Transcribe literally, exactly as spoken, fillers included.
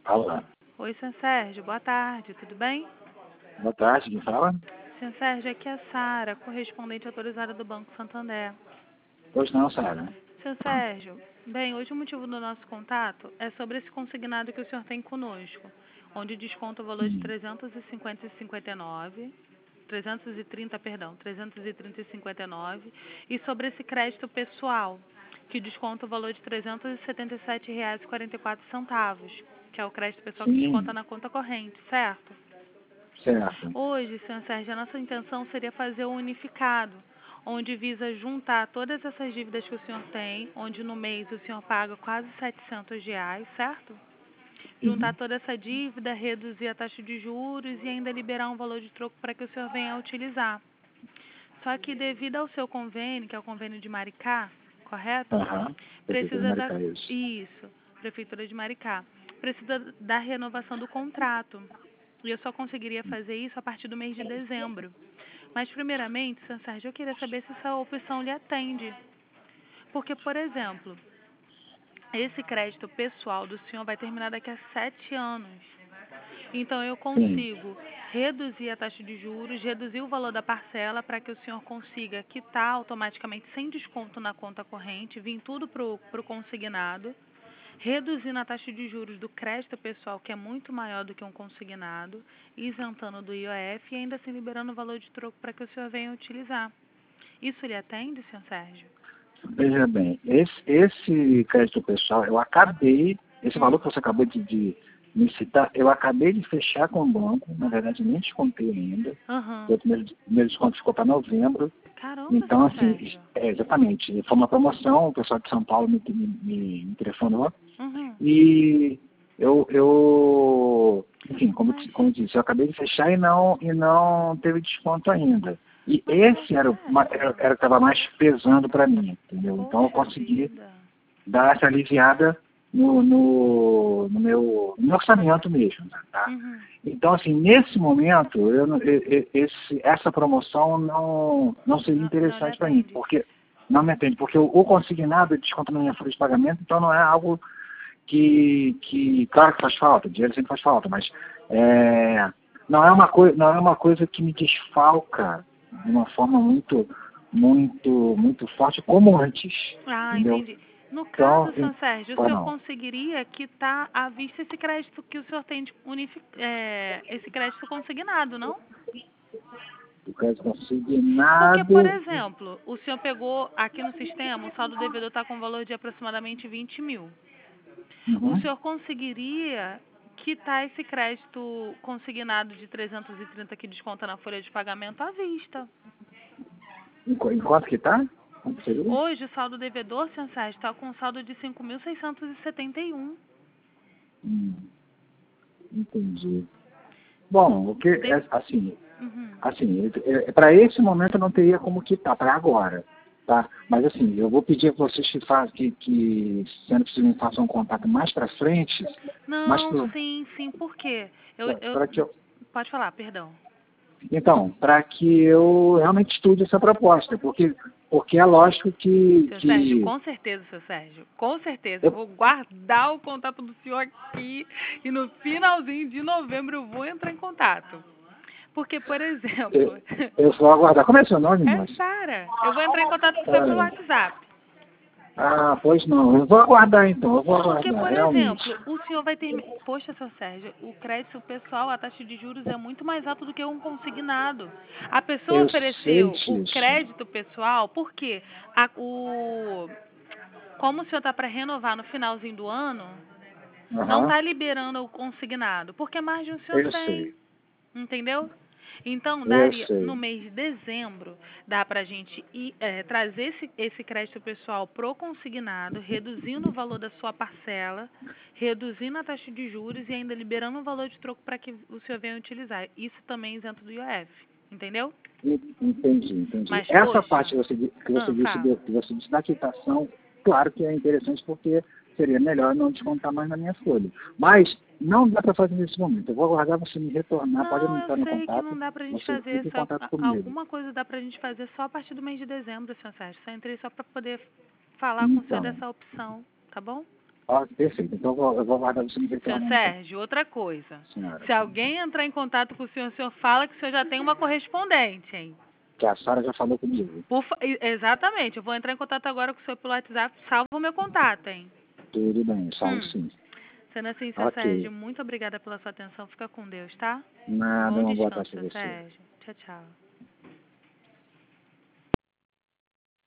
Olá. Oi, senhor Sérgio, boa tarde, tudo bem? Boa tarde, quem fala? senhor Sérgio, aqui é a Sara, correspondente autorizada do Banco Santander. Pois não, Sara. senhor Sérgio, bem, hoje o motivo do nosso contato é sobre esse consignado que o senhor tem conosco, onde desconta o valor de Hum. trezentos e cinquenta e cinquenta e nove, trezentos e trinta, perdão, trezentos e trinta e cinquenta e nove, e sobre esse crédito pessoal, que desconta o valor de trezentos e setenta e sete reais e quarenta e quatro centavos, que é o crédito pessoal que desconta Sim, na conta corrente, certo? certo. Hoje, senhor Sérgio, a nossa intenção seria fazer o unificado, onde visa juntar todas essas dívidas que o senhor tem, onde no mês o senhor paga quase setecentos reais, certo? Juntar Sim. toda essa dívida, reduzir a taxa de juros e ainda liberar um valor de troco para que o senhor venha a utilizar. Só que devido ao seu convênio, que é o convênio de Maricá, correto? Aham. Prefeitura de Precisa da... Maricá, isso. Isso, Prefeitura de Maricá. Precisa da renovação do contrato. E eu só conseguiria fazer isso a partir do mês de dezembro. Mas, primeiramente, senhor Sérgio, eu queria saber se essa opção lhe atende. Porque, por exemplo, esse crédito pessoal do senhor vai terminar daqui a sete anos. Então, eu Sim. consigo reduzir a taxa de juros, reduzir o valor da parcela para que o senhor consiga quitar automaticamente, sem desconto na conta corrente, vir tudo para o consignado, reduzindo a taxa de juros do crédito pessoal, que é muito maior do que um consignado, isentando do I O F e ainda assim liberando o valor de troco para que o senhor venha utilizar. Isso lhe atende, senhor Sérgio? Veja bem, esse, esse crédito pessoal, eu acabei, esse Hum. valor que você acabou de, de me citar, eu acabei de fechar com o banco, na verdade nem descontei ainda, Aham. o primeiro, primeiro desconto ficou para novembro. Caramba, Então, senhor assim, Sérgio. é, exatamente, foi uma promoção, o pessoal de São Paulo me, me, me, me telefonou. Uhum. E eu, eu enfim, como, Mas, como eu disse, eu acabei de fechar e não, e não teve desconto ainda. E mas, senhor esse era, o ma- era, Sérgio, era o que estava mais pesando para mim, entendeu? Então eu poxa consegui vida. dar essa aliviada no, no, no meu, no meu orçamento mesmo, tá? Uhum. Então, assim, nesse momento, eu, não- e- e- esse, essa promoção não, não seria Não, não lhe interessante para mim, atende. porque não me atende, porque o, o consignado desconta na minha folha de pagamento, então não é algo que, que claro que faz falta, dinheiro sempre faz falta, mas é, não, é uma coi não é uma coisa que me desfalca de uma forma muito, muito, muito forte como antes, Ah, entendeu? entendi. No Então, caso, senhor Sérgio, o foi senhor não. conseguiria quitar à vista esse crédito que o senhor tem de unifi é, esse crédito consignado, não? O crédito Porque, por consignado, exemplo, o senhor pegou aqui no sistema, o saldo devedor está com um valor de aproximadamente vinte mil. O uhum. senhor conseguiria quitar esse crédito consignado de trezentos e trinta que desconta na folha de pagamento à vista. Em, qu- em quanto que está? Quanto seria? Hoje, o saldo devedor, senhor Sérgio, está com um saldo de cinco mil seiscentos e setenta e um. Hum, entendi. Bom, o que De... é assim, Uhum. assim, para esse momento eu não teria como quitar para agora, tá? Mas assim, eu vou pedir a vocês que façam, que, que sendo possível, me façam um contato mais para frente, mais Não, sim, sim, por quê? Eu, eu... para que eu, Pode falar, perdão. então, para que eu realmente estude essa proposta, porque porque é lógico que, Seu Sérgio, que com certeza, seu Sérgio, com certeza. Eu eu, vou guardar o contato do senhor aqui e no finalzinho de novembro eu vou entrar em contato. Porque, por exemplo, eu, eu vou aguardar. Como é seu nome, é moça? Sara. Eu vou entrar em contato com o senhor pelo Sara. WhatsApp. Ah, pois não. Eu vou aguardar então, eu vou Porque, aguardar, por realmente. exemplo, o senhor vai ter. Poxa, seu Sérgio, o crédito pessoal, a taxa de juros é muito mais alta do que um consignado. A pessoa Eu sei ofereceu o disso. crédito pessoal porque a, o, como o senhor está para renovar no finalzinho do ano, não Aham, está liberando o consignado, porque margem o senhor eu tem, sei. entendeu? Então, Eu daria, no sei. mês de dezembro, dá para a gente ir, é, trazer esse, esse crédito pessoal pro consignado, reduzindo o valor da sua parcela, reduzindo a taxa de juros e ainda liberando o valor de troco para que o senhor venha utilizar. Isso também é isento do I O F, entendeu? Entendi, entendi. Mas, Essa parte poxa, que você, di- que você ah, disse, fala. do- que você disse da quitação, claro que é interessante porque seria melhor não descontar mais na minha folha. Mas não dá para fazer nesse momento. Eu vou aguardar você me retornar, pode Não, eu entrar no sei que contato, não dá pra gente você fazer fica em só. contato a- comigo. Alguma coisa dá pra gente fazer só a partir do mês de dezembro, senhor Sérgio. Só entrei só pra poder falar com o senhor Então, dessa opção, tá bom? Ah, perfeito. Então eu vou, eu vou guardar você no Seu telefone. Sérgio, outra coisa. Senhora. Se alguém entrar em contato com o senhor, o senhor fala que o senhor já tem uma correspondente, hein? Que a Sara já falou comigo. Por fa- e- Exatamente. Eu vou entrar em contato agora com o senhor pelo WhatsApp. Salva o meu contato, hein? Tudo bem, salvo Hum. sim. Sendo assim, seu Ok. Sérgio, muito obrigada pela sua atenção. Fica com Deus, tá? Nada, Bom uma boa tarde descanso, pra seu você. Sérgio. Tchau, tchau.